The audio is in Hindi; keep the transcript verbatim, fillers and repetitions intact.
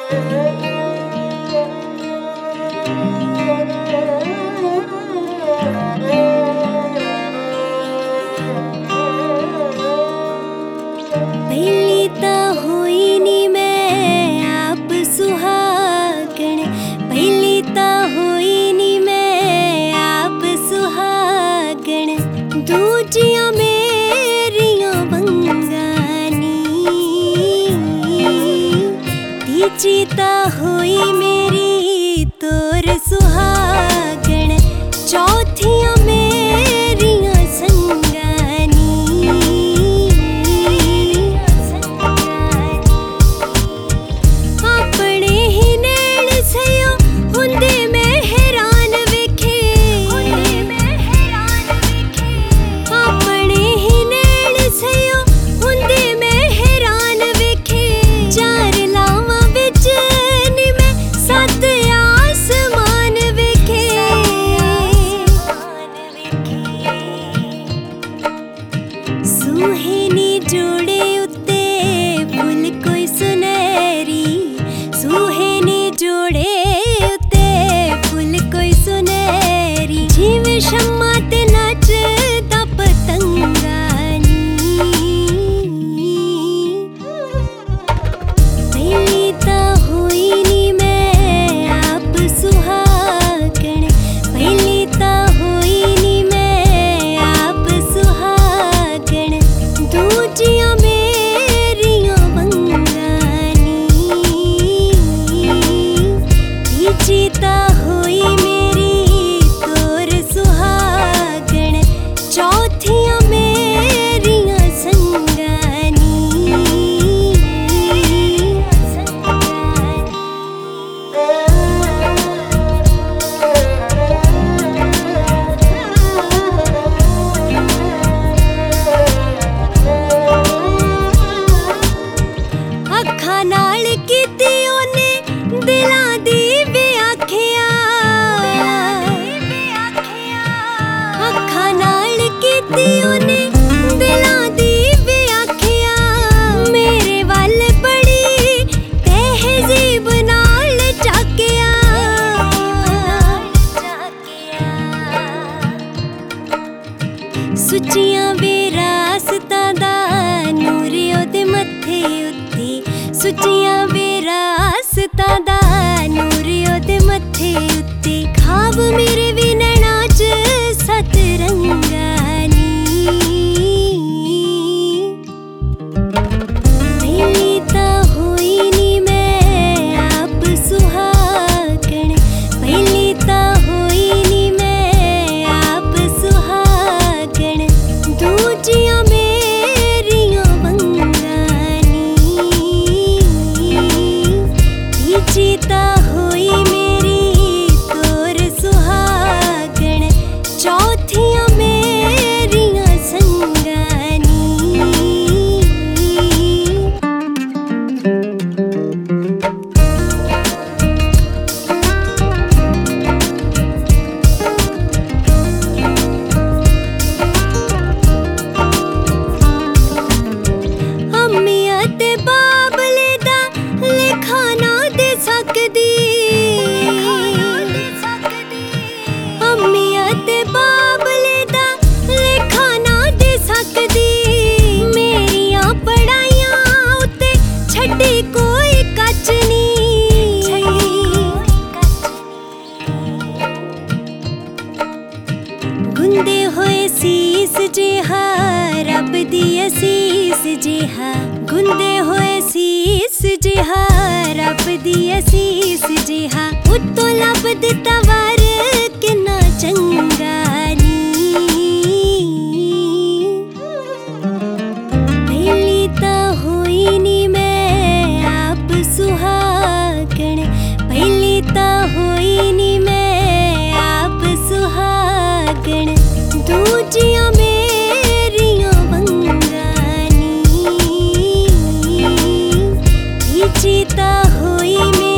पहली ता होई नी मैं आप सुहागण, पहली ता होई नी मैं आप सुहागण, दूजियां मेरियां वंगानी, तीजी ता होई मेरी तोर सुहागण, चौथियां मेरियां संगानी। अपने ही नैन सयो हुंदे मैं हैरान वेखे, अपने ही नैन सयो हुंदे मैं हैरान वेखे, चार लावां विच नी मैं सत आसमान वेखे। सुहेनी जोड़े उत्ते फुल कोई सुनहरी, सुहेनी जोड़े उत्ते फुल कोई सुनहरी, जिवें शम्मा ते नचदा पतंगानी। पहली ता होई नी मैं आप सुहागण, पहली ता होई नी मैं आप सुहागण, दूजियां मेरियां वंगानी, तीजी ता होई मेरी तोर सुहागण, चौथियां मेरियां संगानी। अखां नाल कीती ओने दिलां दी व्याख्या, अखां नाल कीती ओने दिलां दी व्याख्या, मेरे वल बड़ी तहजीब नाल झाकिया। सुच्चियां विरासतां दा नूर ओदे मत्थे उत्ते, सुच्चियां विरासतां दा नूर ओदे मत्थे उत्ते, खाब मेरे भी नैना च सत रंगानी। पहली ता होई नी मैं आप सुहागण, पहली ता होई नी मैं आप सुहागण, दूजियां मेरियां वंगानी, तीजी ता होई मेरी तोर सुहागण, चौथियां मेरियां संगानी। अम्मियां ते बाबले दा लेखा ना दे सकदी, अम्मियां ते बाबले दा लेखा ना दे सकदी, मेरियां पढ़ाइयां उत्ते छड्डी कोई कच नी। गुंदे होए सीस जिहा रब दी असीस जिहा, गुंदे होए सीस जिहा रब दी असीस जिहा, उत्तों लब दिता वर किन्ना चंगा नी। पहली ता होई नी मैं आप सुहागण, पहली ता होई नी मैं आप सुहागण, दूजियां मेरियां वंगानी, तीजी ता होई मेरी